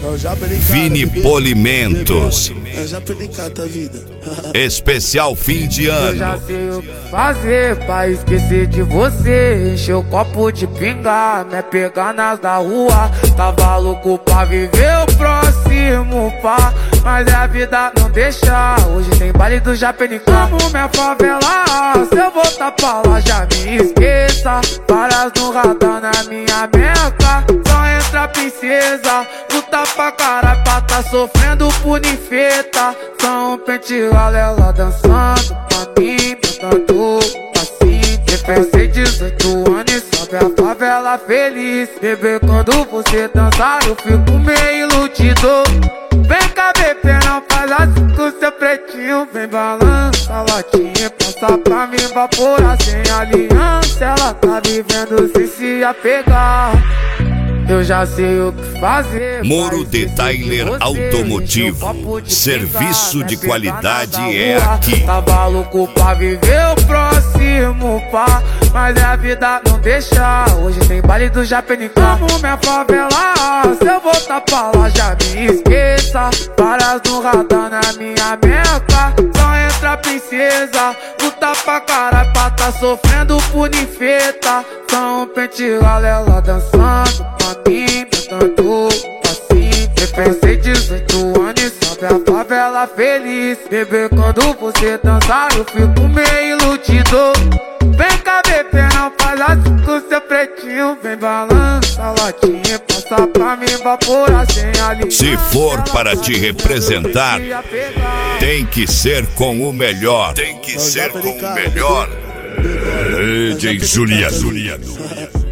Vini Polimentos. Eu já perdi cada vida. Especial fim de Eu já ano. sei o que fazer pra esquecer de você. Encher o copo de pinga, me pegar nas da rua. Tava louco pra viver o próximo pá, mas a vida não deixa. Hoje tem baile do Japenicá. Como minha favela, se eu voltar pra lá já me esqueça. Várias no radar na minha meca. Só entra princesa, luta pra caralho pra tá sofrendo punifeta. Só um pente ela dançando pra mim, cantando assim. Pensei 18 anos e sobe a favela feliz. Bebê, quando você dançar eu fico meio iludido. Vem cá, bebê, não faz assim com seu pretinho. Vem balança a latinha, passa pra mim evaporar sem aliança. Ela tá vivendo sem se apegar. Eu já sei o que fazer. Moro Detailer Automotivo. Serviço de qualidade é aqui. Tava louco pra viver o próximo pá, mas a vida não deixa. Hoje tem baile do Japenicá. Como minha favela, se eu voltar pra lá já me esqueça. Várias no radar na minha meca. Só entra princesa, luta pra caralho pra tá sofrendo punifeta. Só um pente ela dançando pra mim, cantando assim. Pensei 18 anos e sobe a favela feliz. Bebê, quando você dançar eu fico meio iludido. Vem cá, bebê, não faz assim com seu pretinho. Vem balança a latinha, passa pra mim evaporar sem aliança. Se for para te representar, tem que ser com o melhor. Tem que ser com o melhor. DJ Juliano.